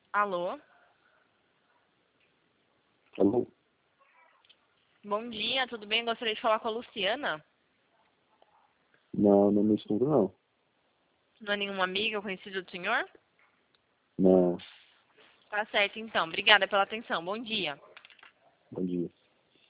Alô? Alô? Bom dia, tudo bem? Gostaria de falar com a Luciana. Não, não me escuto, não. Não é nenhuma amiga ou conhecida do senhor? Não. Tá certo, então. Obrigada pela atenção. Bom dia. Bom dia.